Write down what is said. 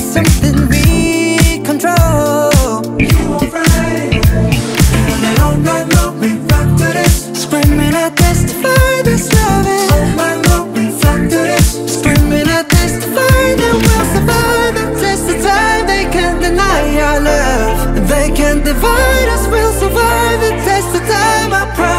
something we control. You alright? And all night long we rock to this, screaming I testify this loving. All night long we rock to this, screaming I testify that we'll survive the test of time. They can't deny our love, they can't divide us. We'll survive the test of time, I promise.